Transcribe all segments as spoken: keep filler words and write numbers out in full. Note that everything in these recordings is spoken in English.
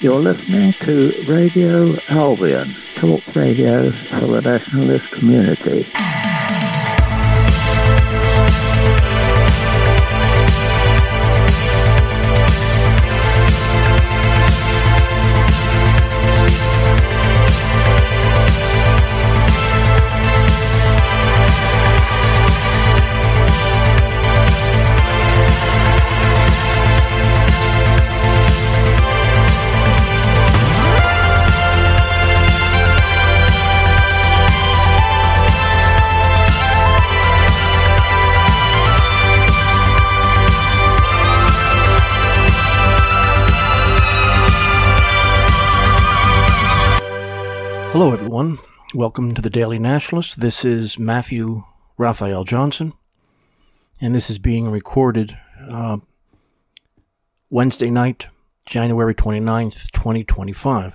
You're listening to Radio Albion, talk radio for the nationalist community. Hello, everyone. Welcome to the Daily Nationalist. This is Matthew Raphael Johnson, and this is being recorded uh, Wednesday night, January twenty-ninth, twenty twenty-five.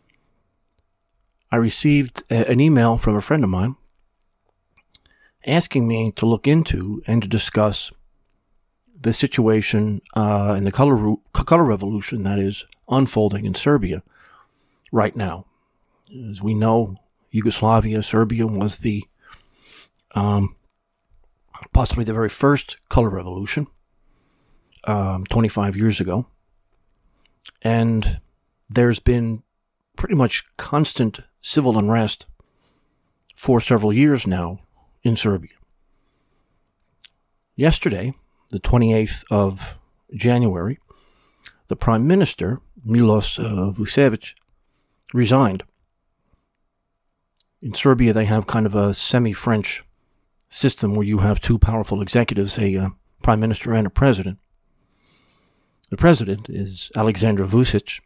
I received a- an email from a friend of mine asking me to look into and to discuss the situation uh, in the color, re- color revolution that is unfolding in Serbia right now. As we know, Yugoslavia, Serbia was the um, possibly the very first color revolution um, twenty-five years ago. And there's been pretty much constant civil unrest for several years now in Serbia. Yesterday, the twenty-eighth of January, the Prime Minister, Milos uh, Vucevic, resigned. In Serbia, they have kind of a semi-French system where you have two powerful executives, a uh, prime minister and a president. The president is Aleksandar Vučić,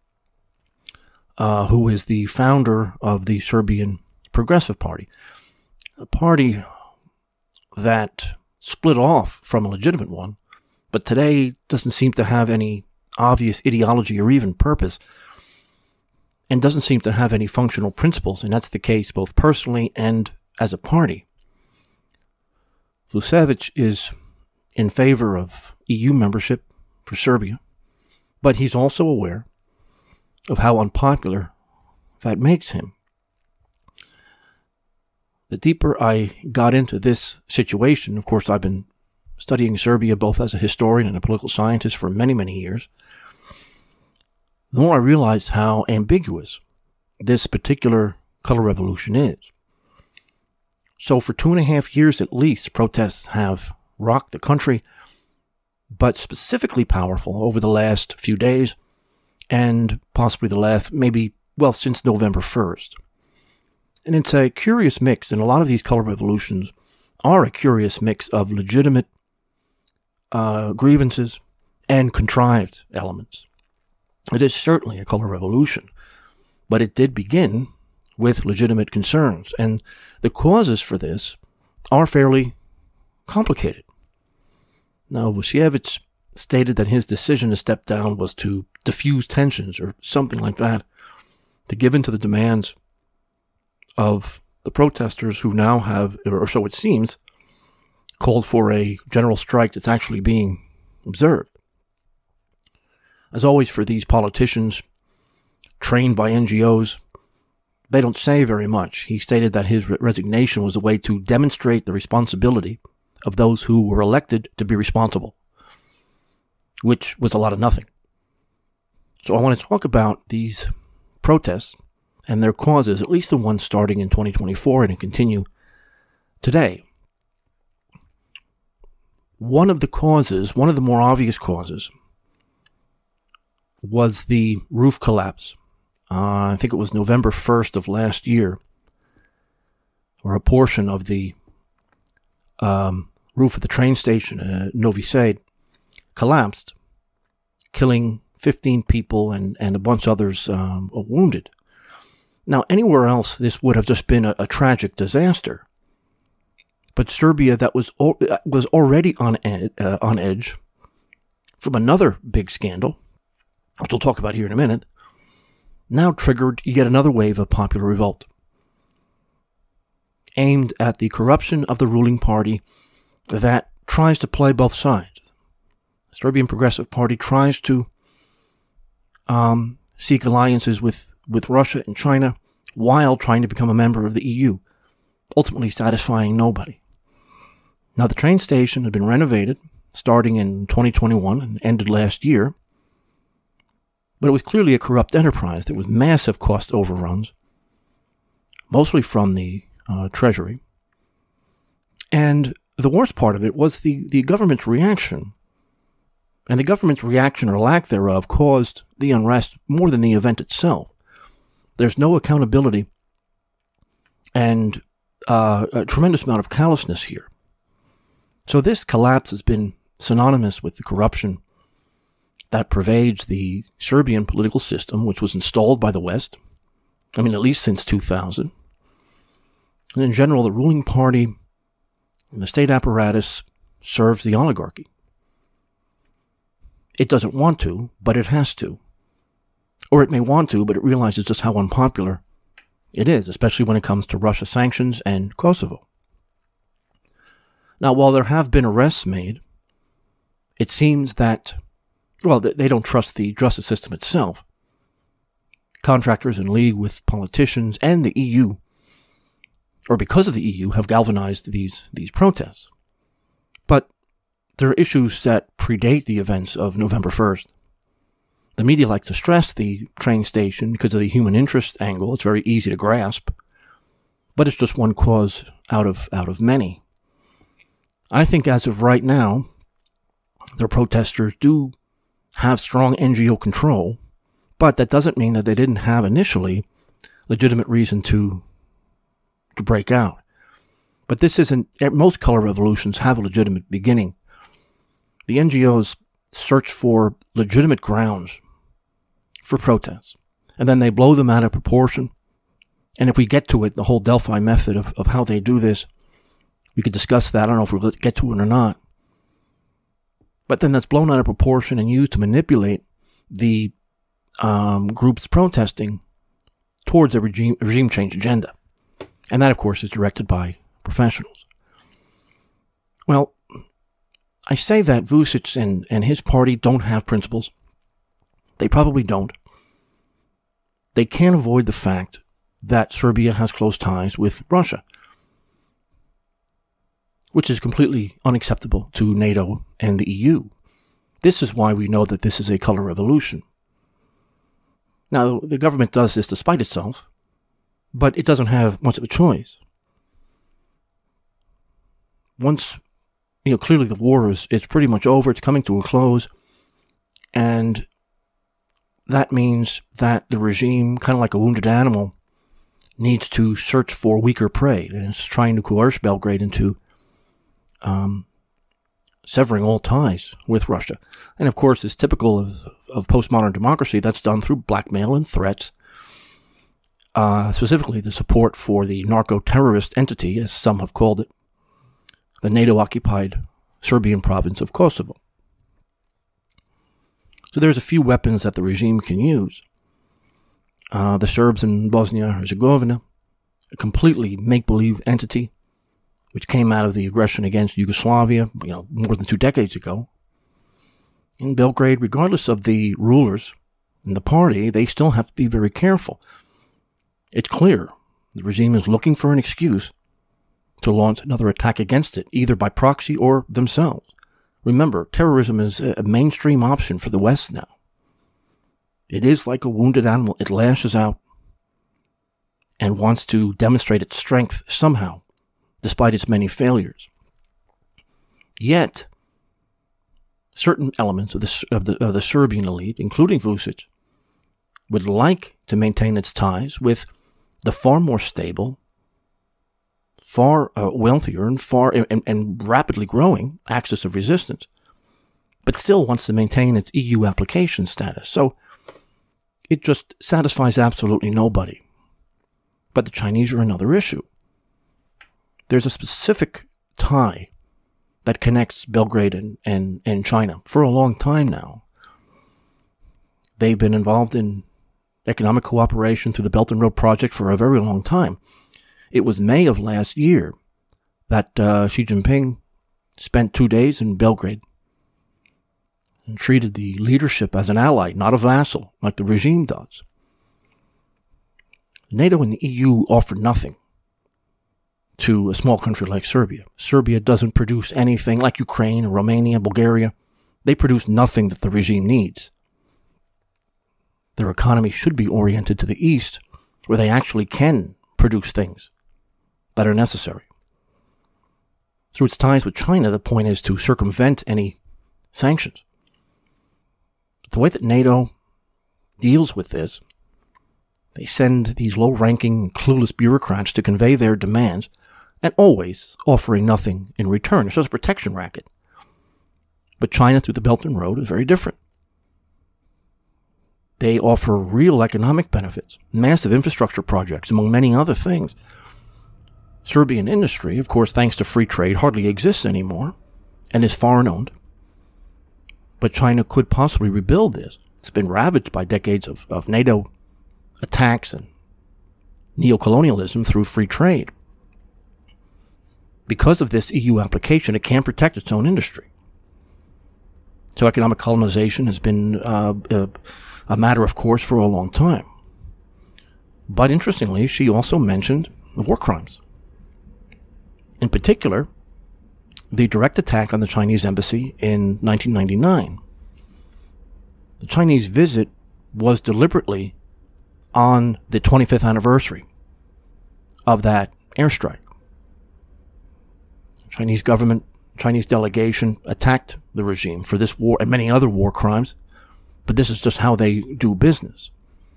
uh, who is the founder of the Serbian Progressive Party, a party that split off from a legitimate one, but today doesn't seem to have any obvious ideology or even purpose, and doesn't seem to have any functional principles, and that's the case both personally and as a party. Vucevic is in favor of E U membership for Serbia, but he's also aware of how unpopular that makes him. The deeper I got into this situation, of course, I've been studying Serbia both as a historian and a political scientist for many, many years, the more I realized how ambiguous this particular color revolution is. So for two and a half years at least, protests have rocked the country, but specifically powerful over the last few days, and possibly the last, maybe, well, since November first. And it's a curious mix, and a lot of these color revolutions are a curious mix of legitimate uh, grievances and contrived elements. It is certainly a color revolution, but it did begin with legitimate concerns, and the causes for this are fairly complicated. Now, Vucevic stated that his decision to step down was to diffuse tensions or something like that, to give in to the demands of the protesters who now have, or so it seems, called for a general strike that's actually being observed. As always for these politicians trained by N G Os, they don't say very much. He stated that his re- resignation was a way to demonstrate the responsibility of those who were elected to be responsible, which was a lot of nothing. So I want to talk about these protests and their causes, at least the ones starting in twenty twenty-four and continue today. One of the causes, one of the more obvious causes, was the roof collapse. Uh, I think it was November first of last year, or a portion of the um, roof of the train station, uh, Novi Sad, collapsed, killing fifteen people and, and a bunch of others um, wounded. Now, anywhere else, this would have just been a, a tragic disaster. But Serbia, that was o- was already on ed- uh, on edge from another big scandal, which we'll talk about here in a minute, now triggered yet another wave of popular revolt, aimed at the corruption of the ruling party that tries to play both sides. The Serbian Progressive Party tries to um, seek alliances with, with Russia and China while trying to become a member of the E U, ultimately satisfying nobody. Now, the train station had been renovated starting in twenty twenty-one and ended last year, but it was clearly a corrupt enterprise. There was massive cost overruns, mostly from the uh, Treasury. And the worst part of it was the, the government's reaction. And the government's reaction or lack thereof caused the unrest more than the event itself. There's no accountability and uh, a tremendous amount of callousness here. So this collapse has been synonymous with the corruption that pervades the Serbian political system, which was installed by the West, I mean, at least since two thousand. And in general, the ruling party and the state apparatus serves the oligarchy. It doesn't want to, but it has to. Or it may want to, but it realizes just how unpopular it is, especially when it comes to Russia sanctions and Kosovo. Now, while there have been arrests made, it seems that, well, they don't trust the justice system itself. Contractors in league with politicians and the E U, or because of the E U, have galvanized these, these protests. But there are issues that predate the events of November first. The media like to stress the train station because of the human interest angle. It's very easy to grasp, but it's just one cause out of out of many. I think as of right now, the protesters do have strong N G O control, but that doesn't mean that they didn't have initially legitimate reason to to break out. But this isn't, most color revolutions have a legitimate beginning. The N G Os search for legitimate grounds for protests, and then they blow them out of proportion. And if we get to it, the whole Delphi method of, of how they do this, we could discuss that. I don't know if we'll get to it or not. But then that's blown out of proportion and used to manipulate the um, groups protesting towards a regime, regime change agenda. And that, of course, is directed by professionals. Well, I say that Vučić and, and his party don't have principles. They probably don't. They can't avoid the fact that Serbia has close ties with Russia, which is completely unacceptable to NATO and the E U. This is why we know that this is a color revolution. Now, the government does this despite itself, but it doesn't have much of a choice. Once, you know, clearly the war is it's pretty much over, it's coming to a close, and that means that the regime, kind of like a wounded animal, needs to search for weaker prey, and it's trying to coerce Belgrade into um, severing all ties with Russia. And of course, it's typical of, of postmodern democracy. That's done through blackmail and threats, uh, specifically the support for the narco-terrorist entity, as some have called it, the NATO-occupied Serbian province of Kosovo. So there's a few weapons that the regime can use. Uh, the Serbs in Bosnia and Herzegovina, a completely make-believe entity, which came out of the aggression against Yugoslavia, you know, more than two decades ago. In Belgrade, regardless of the rulers and the party, they still have to be very careful. It's clear the regime is looking for an excuse to launch another attack against it, either by proxy or themselves. Remember, terrorism is a mainstream option for the West now. It is like a wounded animal. It lashes out and wants to demonstrate its strength somehow, despite its many failures. Yet, certain elements of the, of the, of the Serbian elite, including Vučić, would like to maintain its ties with the far more stable, far uh, wealthier, and far and, and rapidly growing axis of resistance, but still wants to maintain its E U application status. So it just satisfies absolutely nobody. But the Chinese are another issue. There's a specific tie that connects Belgrade and, and, and China for a long time now. They've been involved in economic cooperation through the Belt and Road Project for a very long time. It was May of last year that uh, Xi Jinping spent two days in Belgrade, and treated the leadership as an ally, not a vassal, like the regime does. NATO and the E U offered nothing to a small country like Serbia. Serbia doesn't produce anything like Ukraine or Romania, Bulgaria. They produce nothing that the regime needs. Their economy should be oriented to the East, where they actually can produce things that are necessary. Through its ties with China, the point is to circumvent any sanctions. But the way that NATO deals with this, they send these low-ranking, clueless bureaucrats to convey their demands, and always offering nothing in return. It's just a protection racket. But China, through the Belt and Road, is very different. They offer real economic benefits, massive infrastructure projects, among many other things. Serbian industry, of course, thanks to free trade, hardly exists anymore and is foreign-owned. But China could possibly rebuild this. It's been ravaged by decades of, of NATO attacks and neocolonialism through free trade. Because of this E U application, it can protect its own industry. So economic colonization has been uh, a, a matter of course for a long time. But interestingly, she also mentioned war crimes. In particular, the direct attack on the Chinese embassy in nineteen ninety-nine. The Chinese visit was deliberately on the twenty-fifth anniversary of that airstrike. The Chinese government, Chinese delegation attacked the regime for this war and many other war crimes, but this is just how they do business.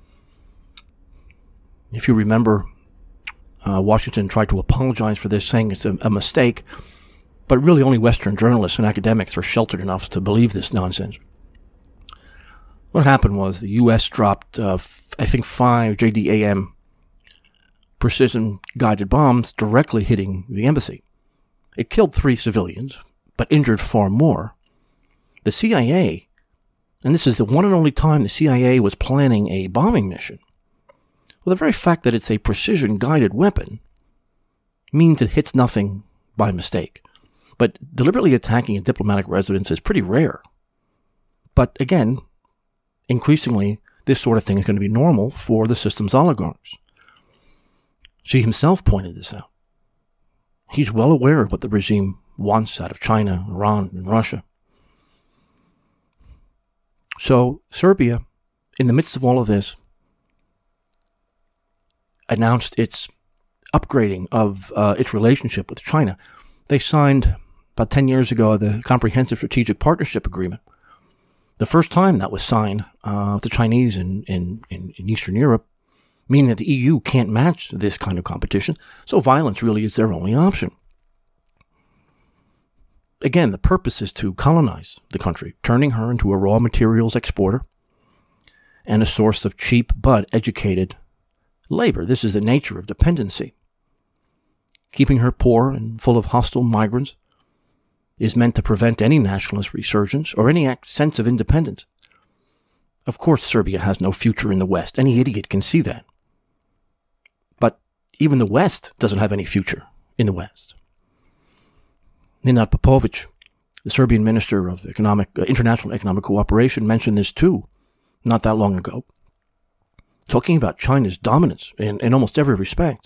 If you remember, uh, Washington tried to apologize for this, saying it's a, a mistake, but really only Western journalists and academics are sheltered enough to believe this nonsense. What happened was the U S dropped, uh, f- I think, five J D A M precision-guided bombs directly hitting the embassy. It killed three civilians, but injured far more. The C I A, and this is the one and only time the C I A was planning a bombing mission, well, the very fact that it's a precision-guided weapon means it hits nothing by mistake. But deliberately attacking a diplomatic residence is pretty rare. But again, increasingly, this sort of thing is going to be normal for the system's oligarchs. Xi himself pointed this out. He's well aware of what the regime wants out of China, Iran, and Russia. So Serbia, in the midst of all of this, announced its upgrading of uh, its relationship with China. They signed, about ten years ago, the Comprehensive Strategic Partnership Agreement. The first time that was signed, uh, the Chinese in, in, in, in Eastern Europe, meaning that the E U can't match this kind of competition, so violence really is their only option. Again, the purpose is to colonize the country, turning her into a raw materials exporter and a source of cheap but educated labor. This is the nature of dependency. Keeping her poor and full of hostile migrants is meant to prevent any nationalist resurgence or any sense of independence. Of course, Serbia has no future in the West. Any idiot can see that. But even the West doesn't have any future in the West. Nenad Popovic, the Serbian Minister of Economic, uh, International Economic Cooperation, mentioned this too, not that long ago, talking about China's dominance in, in almost every respect.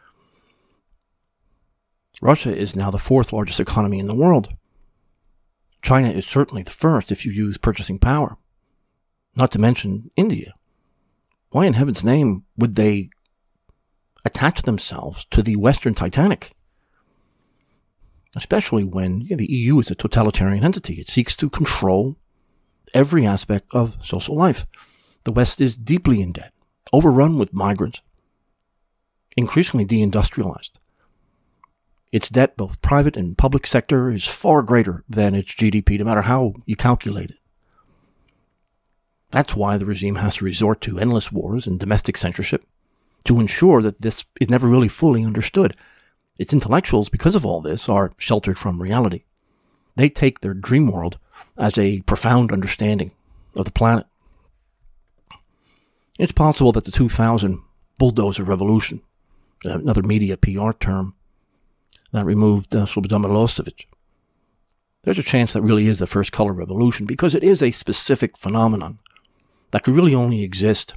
Russia is now the fourth largest economy in the world. China is certainly the first if you use purchasing power. Not to mention India. Why in heaven's name would they attach themselves to the Western Titanic? Especially when you know, the E U is a totalitarian entity. It seeks to control every aspect of social life. The West is deeply in debt, overrun with migrants, increasingly deindustrialized. Its debt, both private and public sector, is far greater than its G D P, no matter how you calculate it. That's why the regime has to resort to endless wars and domestic censorship to ensure that this is never really fully understood. Its intellectuals, because of all this, are sheltered from reality. They take their dream world as a profound understanding of the planet. It's possible that the two thousand bulldozer revolution, another media P R term, that removed uh, Slobodan Milosevic, there's a chance that really is the first color revolution, because it is a specific phenomenon that could really only exist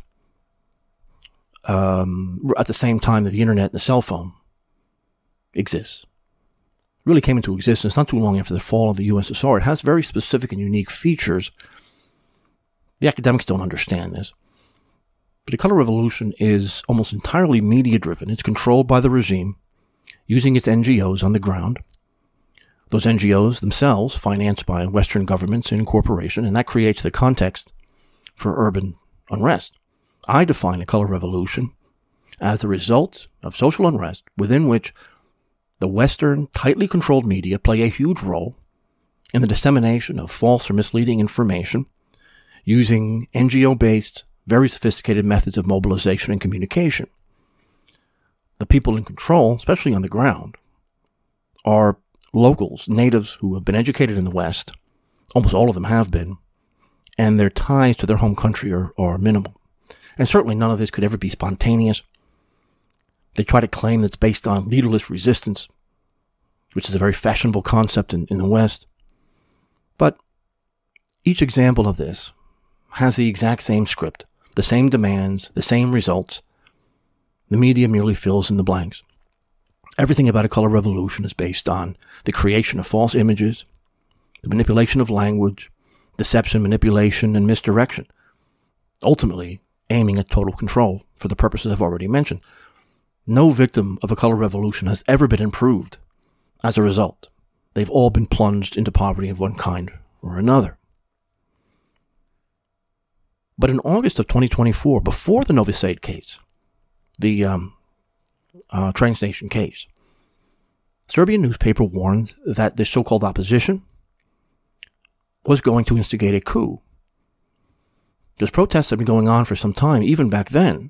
um, at the same time that the internet and the cell phone exists. It really came into existence not too long after the fall of the U S S R. It has very specific and unique features. The academics don't understand this. But the color revolution is almost entirely media-driven. It's controlled by the regime, using its N G Os on the ground. Those N G Os themselves financed by Western governments and corporations, and that creates the context for urban unrest. I define a color revolution as the result of social unrest within which the Western, tightly controlled media play a huge role in the dissemination of false or misleading information using N G O-based, very sophisticated methods of mobilization and communication. The people in control, especially on the ground, are locals, natives who have been educated in the West. Almost all of them have been. And their ties to their home country are, are minimal. And certainly none of this could ever be spontaneous. They try to claim that it's based on leaderless resistance, which is a very fashionable concept in, in the West. But each example of this has the exact same script, the same demands, the same results. The media merely fills in the blanks. Everything about a color revolution is based on the creation of false images, the manipulation of language, deception, manipulation, and misdirection, ultimately aiming at total control for the purposes I've already mentioned. No victim of a color revolution has ever been improved as a result. They've all been plunged into poverty of one kind or another. But in August of twenty twenty-four, before the Novi Sad case, the um, uh, train station case, Serbian newspaper warned that the so-called opposition was going to instigate a coup. Because protests had been going on for some time, even back then.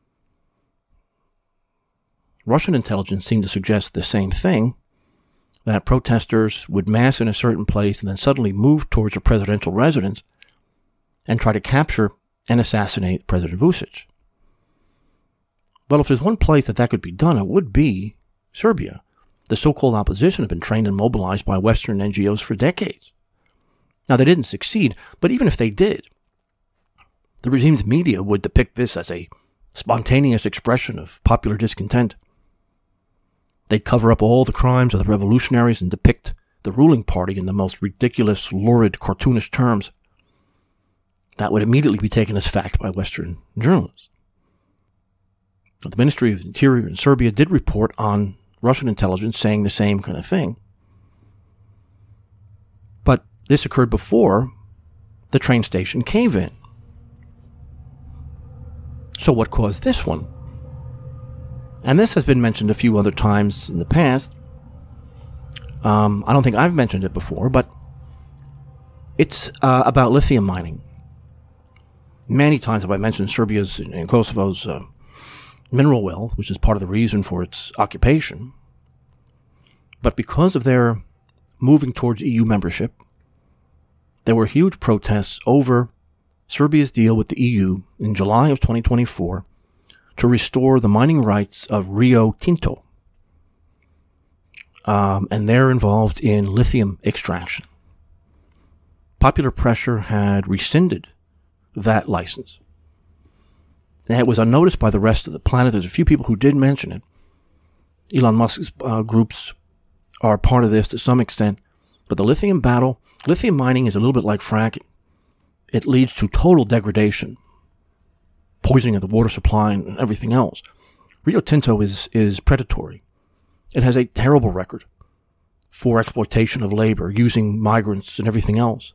Russian intelligence seemed to suggest the same thing, that protesters would mass in a certain place and then suddenly move towards a presidential residence and try to capture and assassinate President Vučić. Well, if there's one place that that could be done, it would be Serbia. The so-called opposition had been trained and mobilized by Western N G Os for decades. Now, they didn't succeed, but even if they did, the regime's media would depict this as a spontaneous expression of popular discontent. They'd cover up all the crimes of the revolutionaries and depict the ruling party in the most ridiculous, lurid, cartoonish terms. That would immediately be taken as fact by Western journalists. The Ministry of the Interior in Serbia did report on Russian intelligence saying the same kind of thing. But this occurred before the train station cave-in. So what caused this one? And this has been mentioned a few other times in the past. Um, I don't think I've mentioned it before, but it's uh, about lithium mining. Many times have I mentioned Serbia's and Kosovo's uh, mineral wealth, which is part of the reason for its occupation. But because of their moving towards E U membership, there were huge protests over Serbia's deal with the E U in July of twenty twenty-four to restore the mining rights of Rio Tinto. Um, and they're involved in lithium extraction. Popular pressure had rescinded that license. And it was unnoticed by the rest of the planet. There's a few people who did mention it. Elon Musk's uh, groups are part of this to some extent. But the lithium battle, lithium mining is a little bit like fracking. It leads to total degradation, poisoning of the water supply and everything else. Rio Tinto is, is predatory. It has a terrible record for exploitation of labor, using migrants and everything else.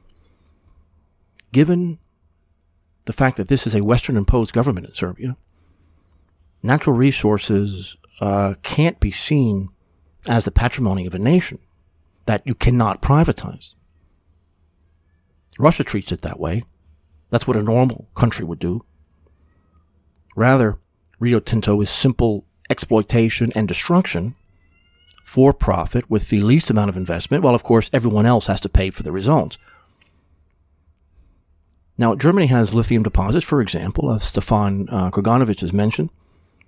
Given the fact that this is a Western-imposed government in Serbia, natural resources uh, can't be seen as the patrimony of a nation that you cannot privatize. Russia treats it that way. That's what a normal country would do. Rather, Rio Tinto is simple exploitation and destruction for profit with the least amount of investment, while of course everyone else has to pay for the results. Now, Germany has lithium deposits, for example, as Stefan uh, Kaganovich has mentioned,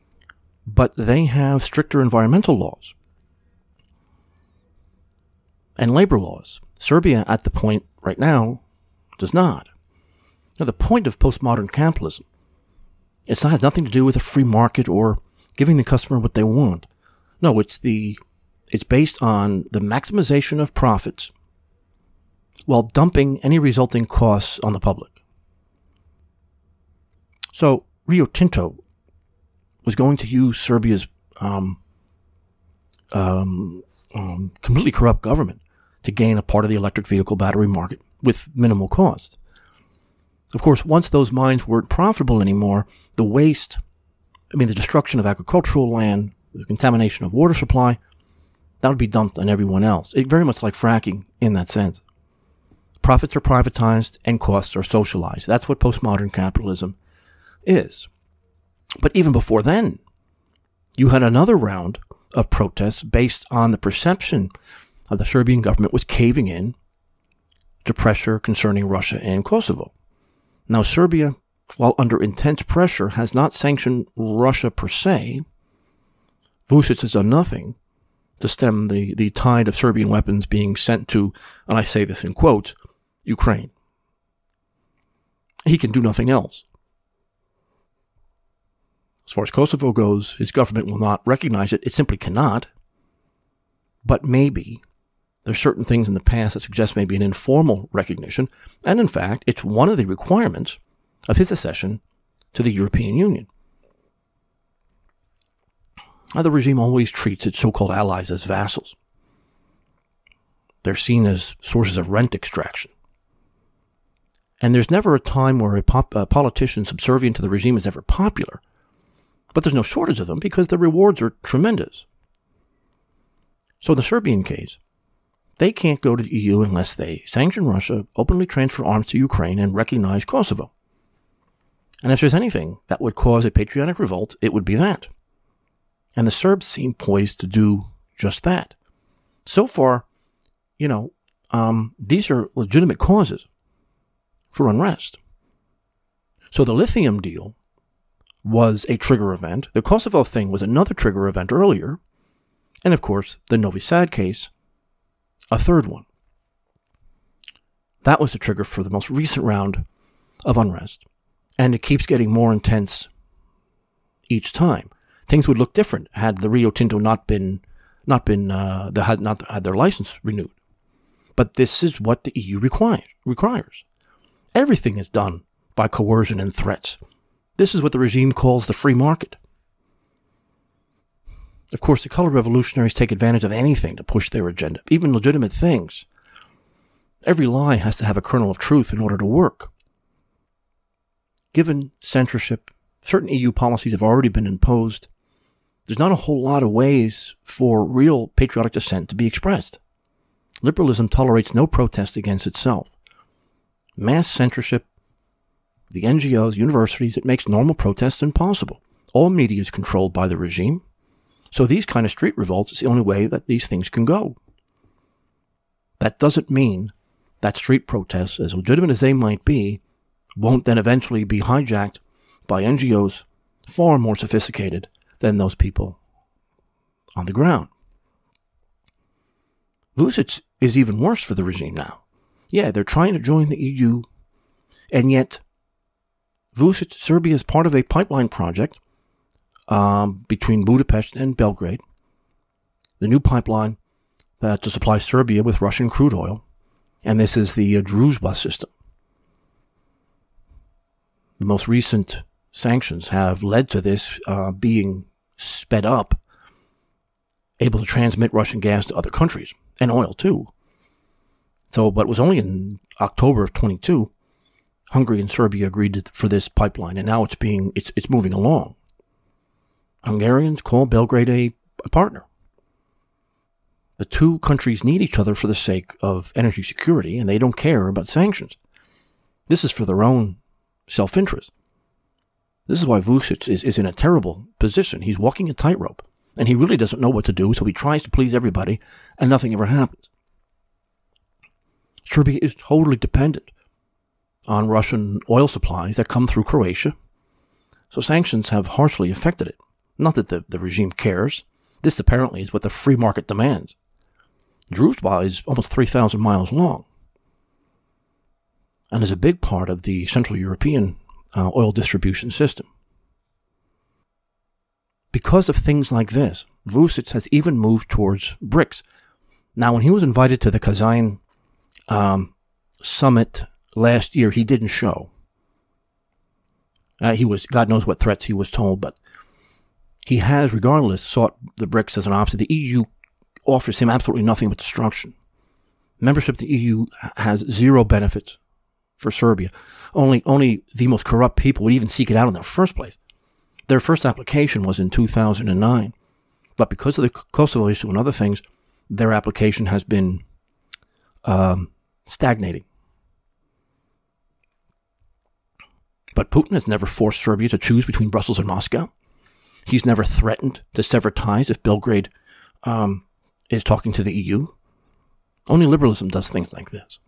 but they have stricter environmental laws. and labor laws. Serbia, at the point right now, does not. Now, the point of postmodern capitalism, it's not, has nothing to do with a free market or giving the customer what they want. No, it's the it's based on the maximization of profits while dumping any resulting costs on the public. So Rio Tinto was going to use Serbia's um, um, um, completely corrupt government to gain a part of the electric vehicle battery market with minimal cost. Of course, once those mines weren't profitable anymore, the waste, I mean the destruction of agricultural land, the contamination of water supply, that would be dumped on everyone else. It, very much like fracking in that sense. Profits are privatized and costs are socialized. That's what postmodern capitalism is. But even before then, you had another round of protests based on the perception of the Serbian government was caving in to pressure concerning Russia and Kosovo. Now, Serbia, while under intense pressure, has not sanctioned Russia per se. Vučić has done nothing to stem the, the tide of Serbian weapons being sent to, and I say this in quotes, Ukraine. He can do nothing else. As far as Kosovo goes, his government will not recognize it. It simply cannot. But maybe there's certain things in the past that suggest maybe an informal recognition. And in fact, it's one of the requirements of his accession to the European Union. Now, the regime always treats its so-called allies as vassals. They're seen as sources of rent extraction. And there's never a time where a, pop, a politician subservient to the regime is ever popular. But there's no shortage of them because the rewards are tremendous. So in the Serbian case, they can't go to the E U unless they sanction Russia, openly transfer arms to Ukraine, and recognize Kosovo. And if there's anything that would cause a patriotic revolt, it would be that. And the Serbs seem poised to do just that. So far, you know, um, these are legitimate causes for unrest. So the lithium deal was a trigger event. The Kosovo thing was another trigger event earlier. And of course, the Novi Sad case, a third one. That was the trigger for the most recent round of unrest. And it keeps getting more intense each time. Things would look different had the Rio Tinto not been, not been, uh, they had not had their license renewed. But this is what the E U require, requires. Everything is done by coercion and threats. This is what the regime calls the free market. Of course, the color revolutionaries take advantage of anything to push their agenda, even legitimate things. Every lie has to have a kernel of truth in order to work. Given censorship, certain E U policies have already been imposed. There's not a whole lot of ways for real patriotic dissent to be expressed. Liberalism tolerates no protest against itself. Mass censorship, the N G Os, universities, it makes normal protests impossible. All media is controlled by the regime. So these kind of street revolts is the only way that these things can go. That doesn't mean that street protests, as legitimate as they might be, won't then eventually be hijacked by N G Os far more sophisticated than those people on the ground. Vučić is even worse for the regime now. Yeah, they're trying to join the E U, and yet Vučić, Serbia is part of a pipeline project um, between Budapest and Belgrade, the new pipeline uh, to supply Serbia with Russian crude oil, and this is the uh, Druzhba system. The most recent sanctions have led to this uh, being sped up, able to transmit Russian gas to other countries, and oil too. So, but it was only in October of twenty-two, Hungary and Serbia agreed to, for this pipeline, and now it's being it's it's moving along. Hungarians call Belgrade a, a partner. The two countries need each other for the sake of energy security, and they don't care about sanctions. This is for their own self-interest. This is why Vučić is, is in a terrible position. He's walking a tightrope, and he really doesn't know what to do, so he tries to please everybody, and nothing ever happens. Serbia is totally dependent on Russian oil supplies that come through Croatia, so sanctions have harshly affected it. Not that the, the regime cares. This apparently is what the free market demands. Druzhba is almost three thousand miles long and is a big part of the Central European uh, oil distribution system. Because of things like this, Vucic has even moved towards BRICS. Now, when he was invited to the Kazan um, summit last year, he didn't show. Uh, he was, God knows what threats he was told, but he has, regardless, sought the BRICS as an option. The E U offers him absolutely nothing but destruction. Membership of the E U has zero benefits for Serbia. Only, only the most corrupt people would even seek it out in the first place. Their first application was in two thousand nine, but because of the Kosovo issue and other things, their application has been um, stagnating. But Putin has never forced Serbia to choose between Brussels and Moscow. He's never threatened to sever ties if Belgrade um, is talking to the E U. Only liberalism does things like this.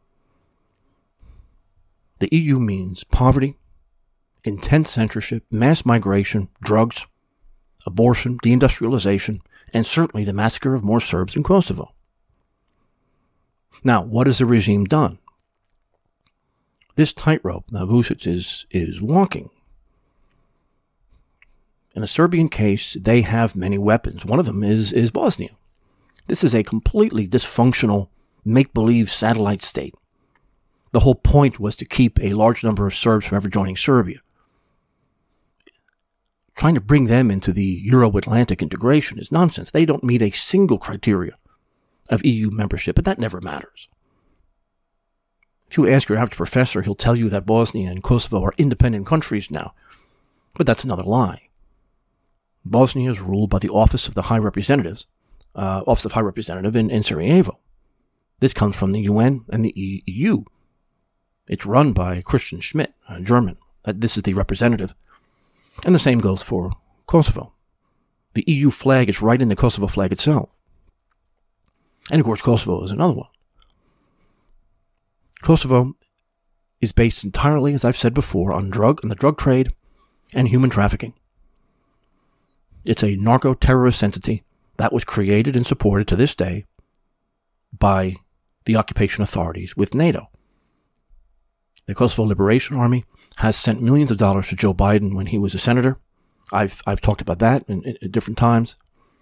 The E U means poverty, intense censorship, mass migration, drugs, abortion, deindustrialization, and certainly the massacre of more Serbs in Kosovo. Now, what has the regime done? This tightrope that Vucic is, is walking. In the Serbian case, they have many weapons. One of them is, is Bosnia. This is a completely dysfunctional, make-believe satellite state. The whole point was to keep a large number of Serbs from ever joining Serbia. Trying to bring them into the Euro-Atlantic integration is nonsense. They don't meet a single criteria of E U membership, but that never matters. If you ask your average professor, he'll tell you that Bosnia and Kosovo are independent countries now, but that's another lie. Bosnia is ruled by the Office of the High Representatives, uh, Office of High Representative in, in Sarajevo. This comes from the U N and the E U. It's run by Christian Schmidt, a German. This is the representative. And the same goes for Kosovo. The E U flag is right in the Kosovo flag itself. And of course, Kosovo is another one. Kosovo is based entirely, as I've said before, on drug and the drug trade and human trafficking. It's a narco-terrorist entity that was created and supported to this day by the occupation authorities with NATO. The Kosovo Liberation Army has sent millions of dollars to Joe Biden when he was a senator. I've I've talked about that in, in, in different times.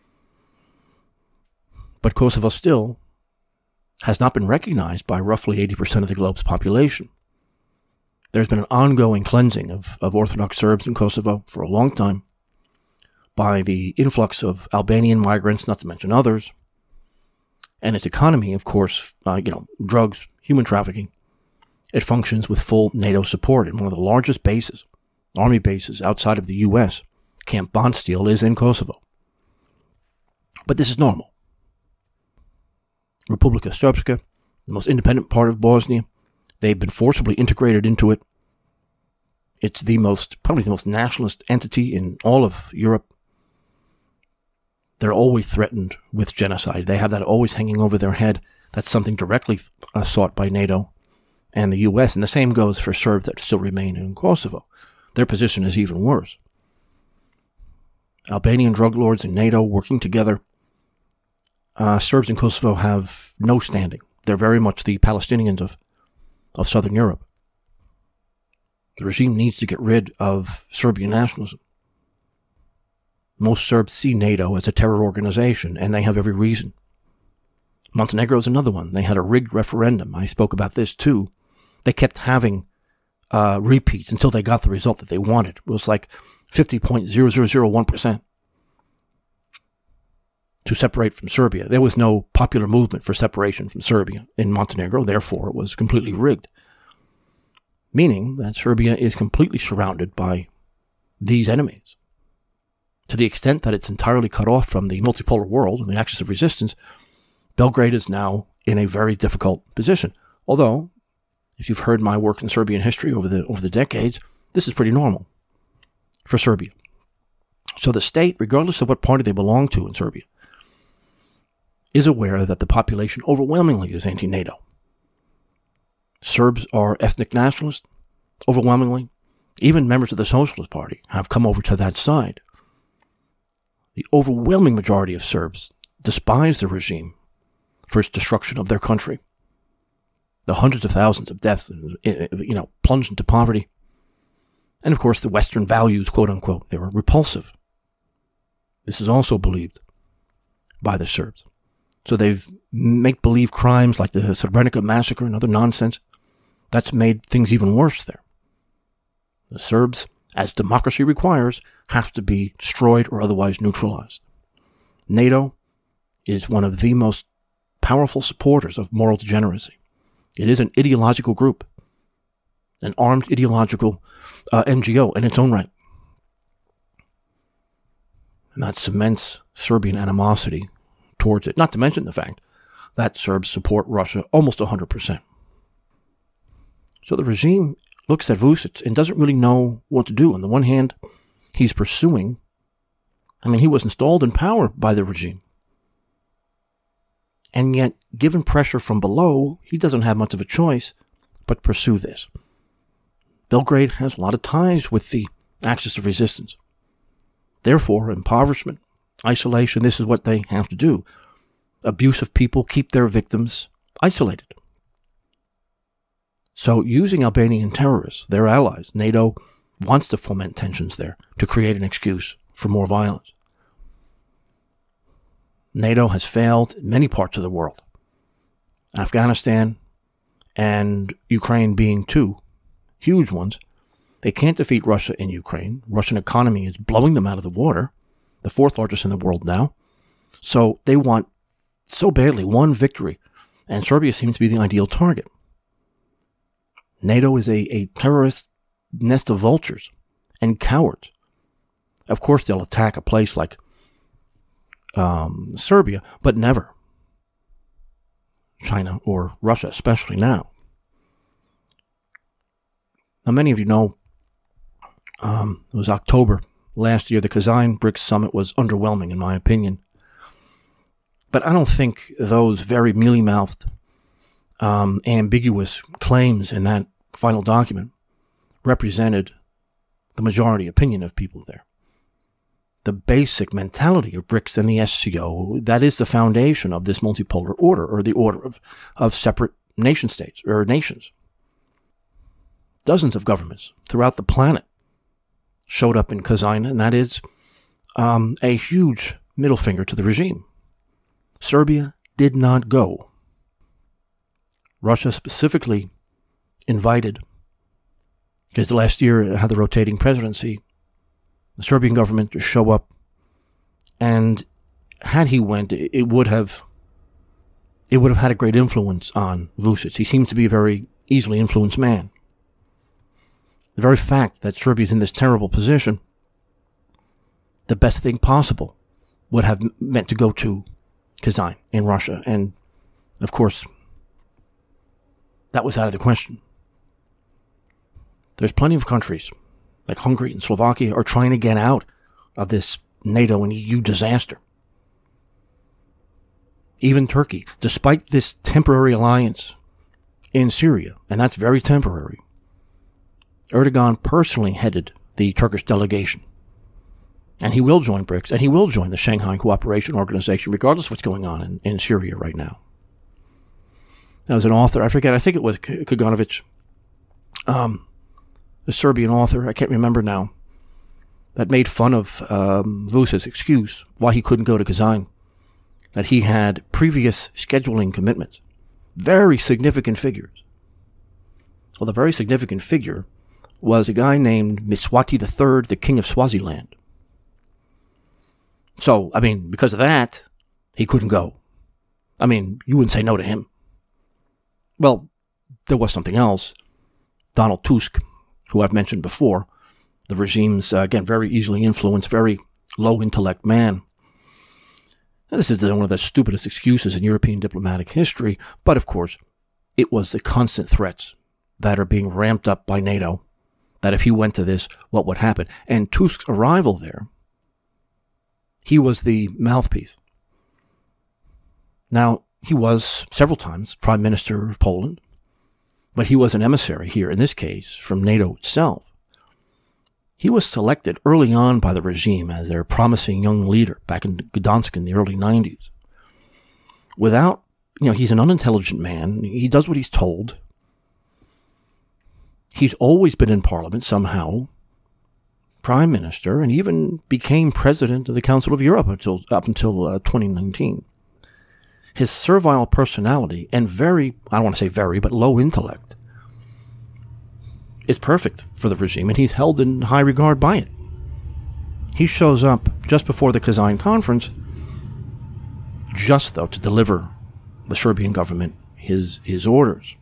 But Kosovo still has not been recognized by roughly eighty percent of the globe's population. There's been an ongoing cleansing of, of Orthodox Serbs in Kosovo for a long time by the influx of Albanian migrants, not to mention others. And its economy, of course, uh, you know, drugs, human trafficking. It functions with full NATO support, and one of the largest bases, army bases outside of the U S, Camp Bondsteel, is in Kosovo. But this is normal. Republika Srpska, the most independent part of Bosnia, they've been forcibly integrated into it. It's the most, probably the most nationalist entity in all of Europe. They're always threatened with genocide. They have that always hanging over their head. That's something directly uh, sought by NATO and the U S, and the same goes for Serbs that still remain in Kosovo. Their position is even worse. Albanian drug lords and NATO working together. Uh, Serbs in Kosovo have no standing. They're very much the Palestinians of, of Southern Europe. The regime needs to get rid of Serbian nationalism. Most Serbs see NATO as a terror organization, and they have every reason. Montenegro is another one. They had a rigged referendum. I spoke about this too. They kept having uh, repeats until they got the result that they wanted. It was like fifty point zero zero zero one percent to separate from Serbia. There was no popular movement for separation from Serbia in Montenegro. Therefore, it was completely rigged. Meaning that Serbia is completely surrounded by these enemies. To the extent that it's entirely cut off from the multipolar world and the axis of resistance, Belgrade is now in a very difficult position. Although, if you've heard my work in Serbian history over the over the decades, this is pretty normal for Serbia. So the state, regardless of what party they belong to in Serbia, is aware that the population overwhelmingly is anti-NATO. Serbs are ethnic nationalists, overwhelmingly. Even members of the Socialist Party have come over to that side. The overwhelming majority of Serbs despise the regime for its destruction of their country. The hundreds of thousands of deaths, you know, plunged into poverty. And of course, the Western values, quote unquote, they were repulsive. This is also believed by the Serbs. So they've make-believe crimes like the Srebrenica massacre and other nonsense. That's made things even worse there. The Serbs, as democracy requires, have to be destroyed or otherwise neutralized. NATO is one of the most powerful supporters of moral degeneracy. It is an ideological group, an armed ideological uh, N G O in its own right. And that cements Serbian animosity towards it, not to mention the fact that Serbs support Russia almost one hundred percent. So the regime looks at Vučić and doesn't really know what to do. On the one hand, he's pursuing, I mean, he was installed in power by the regime. And yet, given pressure from below, he doesn't have much of a choice but pursue this. Belgrade has a lot of ties with the axis of resistance. Therefore, impoverishment, isolation, this is what they have to do. Abusive people keep their victims isolated. So using Albanian terrorists, their allies, NATO wants to foment tensions there to create an excuse for more violence. NATO has failed in many parts of the world. Afghanistan and Ukraine being two huge ones. They can't defeat Russia in Ukraine. Russian economy is blowing them out of the water, the fourth largest in the world now. So they want so badly one victory, and Serbia seems to be the ideal target. NATO is a, a terrorist nest of vultures and cowards. Of course, they'll attack a place like um, Serbia, but never China or Russia, especially now. Now, many of you know um, it was October last year. The Kazan BRICS summit was underwhelming, in my opinion. But I don't think those very mealy-mouthed, um, ambiguous claims in that final document represented the majority opinion of people there. The basic mentality of BRICS and the S C O, that is the foundation of this multipolar order, or the order of, of separate nation states, or nations. Dozens of governments throughout the planet showed up in Kazan, and that is um, a huge middle finger to the regime. Serbia did not go. Russia specifically invited, because last year it had the rotating presidency, the Serbian government to show up, and had he went, it would have it would have had a great influence on Vučić. He seems to be a very easily influenced man. The very fact that Serbia is in this terrible position, the best thing possible would have meant to go to Kazan in Russia. And, of course, that was out of the question. There's plenty of countries, like Hungary and Slovakia, are trying to get out of this NATO and E U disaster. Even Turkey, despite this temporary alliance in Syria, and that's very temporary, Erdogan personally headed the Turkish delegation. And he will join BRICS, and he will join the Shanghai Cooperation Organization, regardless of what's going on in, in Syria right now. There was an author, I forget, I think it was Kaganovic, um, a Serbian author, I can't remember now, that made fun of um, Vučić's excuse why he couldn't go to Kazan, that he had previous scheduling commitments, very significant figures. Well, the very significant figure was a guy named Mswati the Third, the King of Swaziland. So, I mean, because of that, he couldn't go. I mean, you wouldn't say no to him. Well, there was something else. Donald Tusk, who I've mentioned before, the regime's, uh, again, very easily influenced, very low-intellect man. Now, this is one of the stupidest excuses in European diplomatic history, but of course, it was the constant threats that are being ramped up by NATO, that if he went to this, what would happen? And Tusk's arrival there, he was the mouthpiece. Now, he was several times Prime Minister of Poland, but he was an emissary here, in this case, from NATO itself. He was selected early on by the regime as their promising young leader back in Gdansk in the early nineties, without you know, he's an unintelligent man. He does what he's told. He's always been in Parliament somehow, Prime Minister, and even became President of the Council of Europe until up until uh, twenty nineteen. His servile personality and very, I don't want to say very, but low intellect is perfect for the regime, and he's held in high regard by it. He shows up just before the Kazan conference, just, though, to deliver the Serbian government his his orders.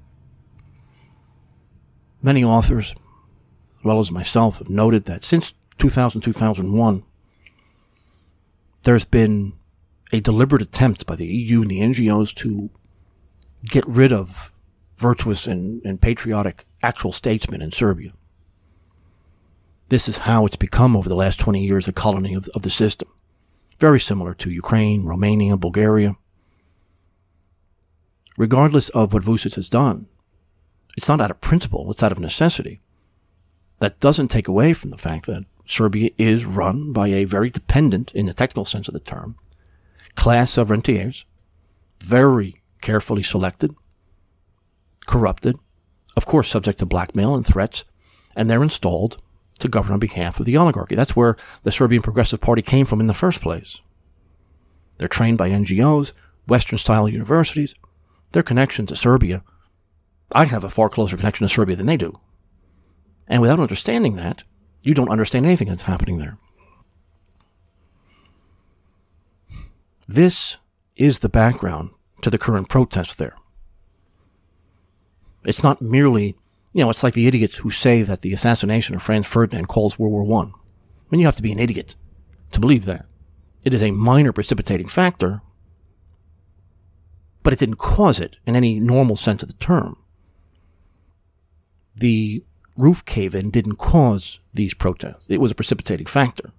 Many authors, as well as myself, have noted that since two thousand, two thousand one, there's been a deliberate attempt by the E U and the N G Os to get rid of virtuous and, and patriotic actual statesmen in Serbia. This is how it's become over the last twenty years a colony of, of the system. Very similar to Ukraine, Romania, Bulgaria. Regardless of what Vučić has done, it's not out of principle, it's out of necessity. That doesn't take away from the fact that Serbia is run by a very dependent, in the technical sense of the term, class of rentiers, very carefully selected, corrupted, of course subject to blackmail and threats, and they're installed to govern on behalf of the oligarchy. That's where the Serbian Progressive Party came from in the first place. They're trained by N G Os, Western-style universities. Their connection to Serbia, I have a far closer connection to Serbia than they do. And without understanding that, you don't understand anything that's happening there. This is the background to the current protests there. It's not merely, you know, it's like the idiots who say that the assassination of Franz Ferdinand calls World War One. I mean, you have to be an idiot to believe that. It is a minor precipitating factor, but it didn't cause it in any normal sense of the term. The roof cave-in didn't cause these protests. It was a precipitating factor.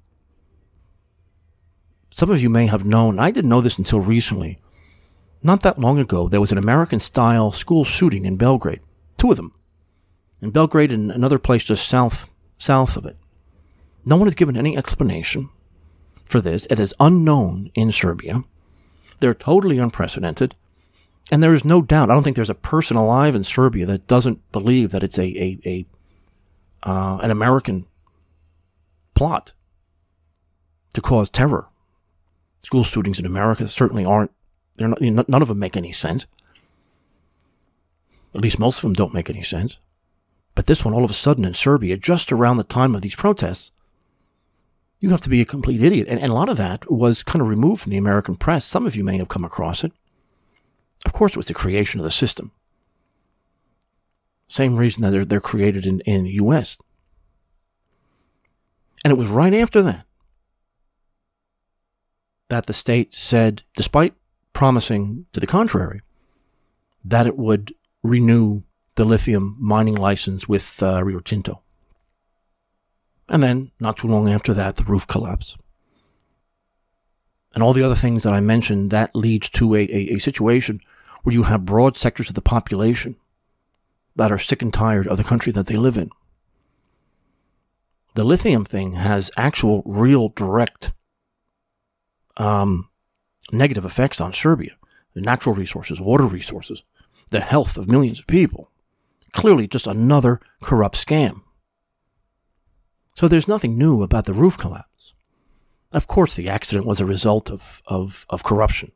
Some of you may have known, I didn't know this until recently, not that long ago, there was an American-style school shooting in Belgrade. Two of them. In Belgrade and another place just south, south of it. No one has given any explanation for this. It is unknown in Serbia. They're totally unprecedented. And there is no doubt, I don't think there's a person alive in Serbia that doesn't believe that it's a, a, a uh, an American plot to cause terror. School shootings in America certainly aren't, they're not, none of them make any sense. At least most of them don't make any sense. But this one, all of a sudden in Serbia, just around the time of these protests, you have to be a complete idiot. And, and a lot of that was kind of removed from the American press. Some of you may have come across it. Of course, it was the creation of the system. Same reason that they're, they're created in, in the U S. And it was right after that that the state said, despite promising to the contrary, that it would renew the lithium mining license with uh, Rio Tinto. And then, not too long after that, the roof collapsed. And all the other things that I mentioned, that leads to a, a, a situation where you have broad sectors of the population that are sick and tired of the country that they live in. The lithium thing has actual, real, direct um, negative effects on Serbia. The natural resources, water resources, the health of millions of people. Clearly just another corrupt scam. So there's nothing new about the roof collapse. Of course, the accident was a result of, of, of corruption.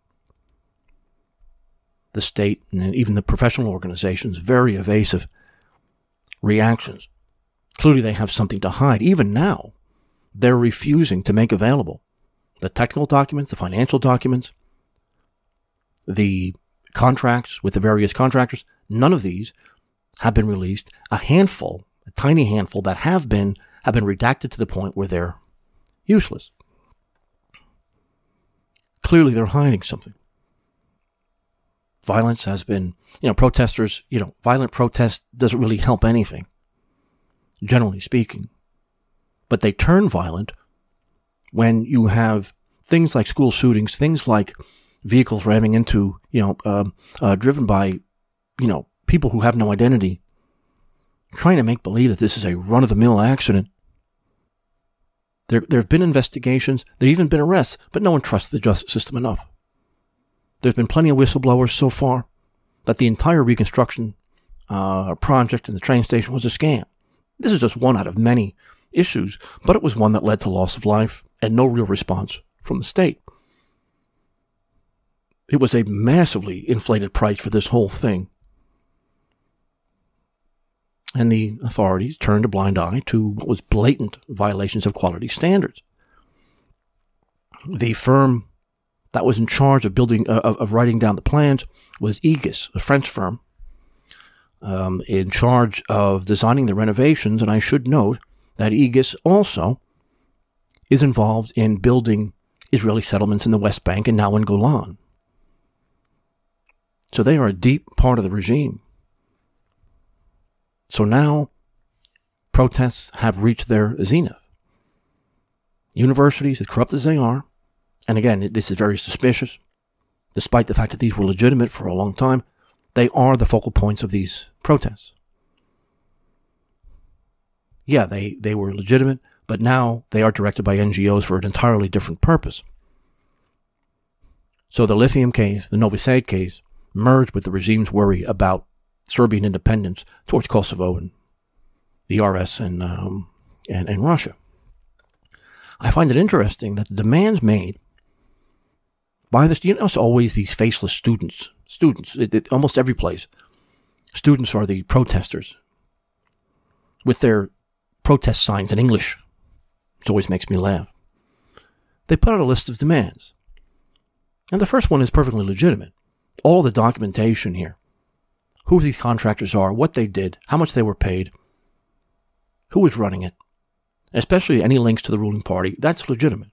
The state and even the professional organizations, very evasive reactions. Clearly they have something to hide. Even now, they're refusing to make available the technical documents, the financial documents, the contracts with the various contractors. None of these have been released. A handful, a tiny handful that have been, have been redacted to the point where they're useless. Clearly they're hiding something. Violence has been, you know, protesters, you know, violent protest doesn't really help anything, generally speaking. But they turn violent when you have things like school shootings, things like vehicles ramming into, you know, um, uh, driven by, you know, people who have no identity, trying to make believe that this is a run-of-the-mill accident. There, there have been investigations, there have even been arrests, but no one trusts the justice system enough. There's been plenty of whistleblowers so far that the entire reconstruction uh, project and the train station was a scam. This is just one out of many issues, but it was one that led to loss of life and no real response from the state. It was a massively inflated price for this whole thing. And the authorities turned a blind eye to what was blatant violations of quality standards. The firm that was in charge of building, uh, of, of writing down the plans was Aegis, a French firm, um, in charge of designing the renovations. And I should note that Aegis also is involved in building Israeli settlements in the West Bank and now in Golan. So they are a deep part of the regime. So now protests have reached their zenith. Universities, as corrupt as they are, and again, this is very suspicious, despite the fact that these were legitimate for a long time, they are the focal points of these protests. Yeah, they, they were legitimate, but now they are directed by N G Os for an entirely different purpose. So the lithium case, the Novi Sad case, merged with the regime's worry about Serbian independence towards Kosovo and the R S and, um, and, and Russia. I find it interesting that the demands made by this, you know, it's always these faceless students. Students, it, it, almost every place, students are the protesters with their protest signs in English. It always makes me laugh. They put out a list of demands. And the first one is perfectly legitimate. All the documentation here. Who these contractors are, what they did, how much they were paid, who was running it, especially any links to the ruling party, that's legitimate.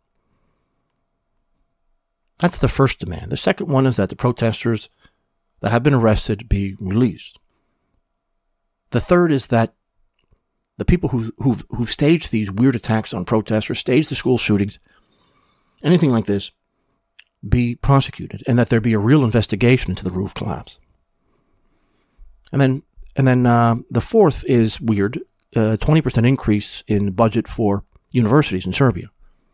That's the first demand. The second one is that the protesters that have been arrested be released. The third is that the people who've, who've, who've staged these weird attacks on protesters, staged the school shootings, anything like this, be prosecuted, and that there be a real investigation into the roof collapse. And then, and then uh, the fourth is weird, uh, twenty percent increase in budget for universities in Serbia.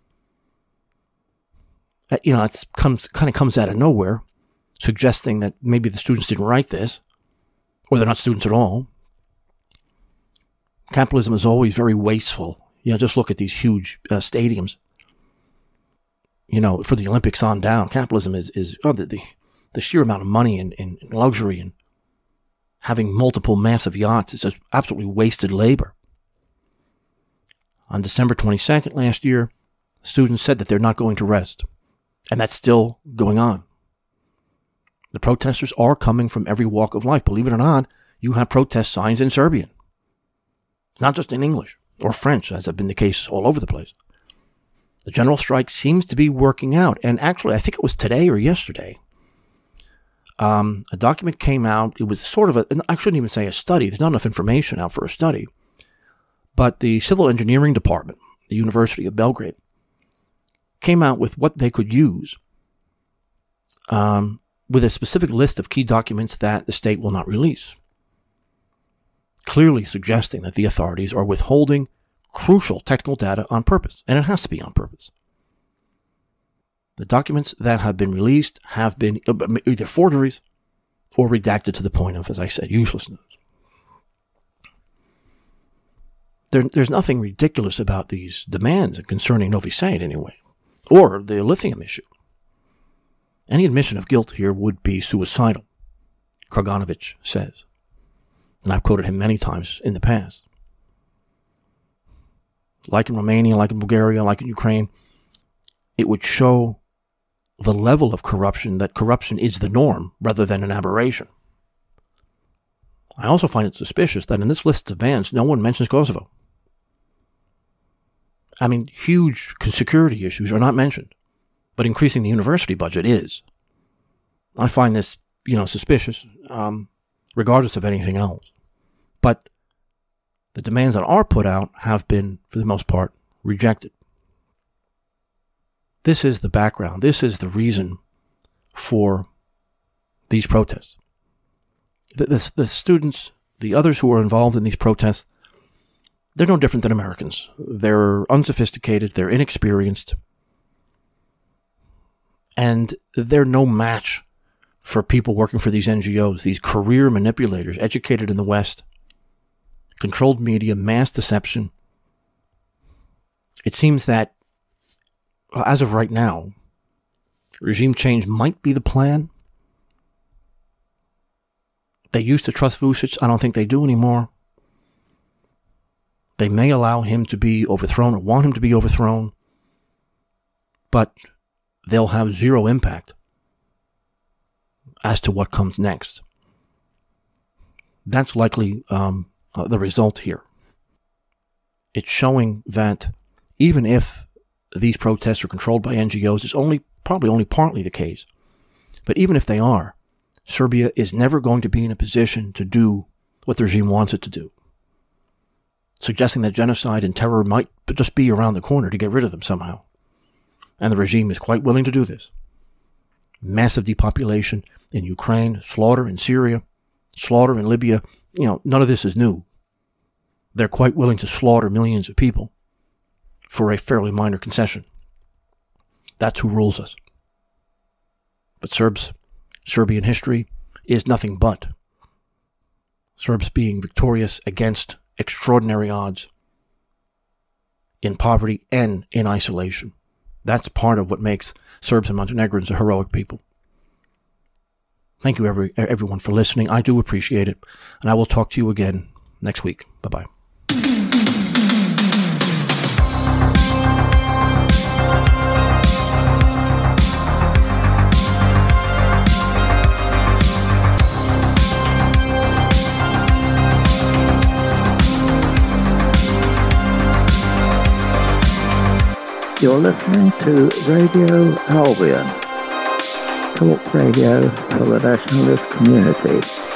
Uh, you know, it comes kind of comes out of nowhere, suggesting that maybe the students didn't write this, or they're not students at all. Capitalism is always very wasteful. You know, just look at these huge uh, stadiums. You know, for the Olympics on down, capitalism is is oh, the, the the sheer amount of money and, and luxury and having multiple massive yachts is just absolutely wasted labor. On December twenty-second last year, students said that they're not going to rest. And that's still going on. The protesters are coming from every walk of life. Believe it or not, you have protest signs in Serbian. Not just in English or French, as has been the case all over the place. The general strike seems to be working out. And actually, I think it was today or yesterday, Um, a document came out. It was sort of a, I shouldn't even say a study. There's not enough information out for a study. But the Civil Engineering Department, the University of Belgrade, came out with what they could use um, with a specific list of key documents that the state will not release, clearly suggesting that the authorities are withholding crucial technical data on purpose, and it has to be on purpose. The documents that have been released have been either forgeries or redacted to the point of, as I said, uselessness. There, there's nothing ridiculous about these demands concerning Novi Sad anyway, or the lithium issue. Any admission of guilt here would be suicidal, Kaganovich says. And I've quoted him many times in the past. Like in Romania, like in Bulgaria, like in Ukraine, it would show the level of corruption, that corruption is the norm rather than an aberration. I also find it suspicious that in this list of bans, no one mentions Kosovo. I mean, huge security issues are not mentioned, but increasing the university budget is. I find this, you know, suspicious, um, regardless of anything else. But the demands that are put out have been, for the most part, rejected. This is the background. This is the reason for these protests. The, the, the students, the others who are involved in these protests, they're no different than Americans. They're unsophisticated, they're inexperienced, and they're no match for people working for these N G Os, these career manipulators, educated in the West, controlled media, mass deception. It seems that, as of right now, regime change might be the plan. They used to trust Vučić. I don't think they do anymore. They may allow him to be overthrown or want him to be overthrown, but they'll have zero impact as to what comes next. That's likely um, uh, the result here. It's showing that even if these protests are controlled by N G Os, it's only probably only partly the case. But even if they are, Serbia is never going to be in a position to do what the regime wants it to do. Suggesting that genocide and terror might just be around the corner to get rid of them somehow. And the regime is quite willing to do this. Massive depopulation in Ukraine, slaughter in Syria, slaughter in Libya. You know, none of this is new. They're quite willing to slaughter millions of people for a fairly minor concession. That's who rules us. But Serbs, Serbian history is nothing but Serbs being victorious against extraordinary odds in poverty and in isolation. That's part of what makes Serbs and Montenegrins a heroic people. Thank you, every, everyone, for listening. I do appreciate it. And I will talk to you again next week. Bye-bye. You're listening to Radio Albion, talk radio for the nationalist community.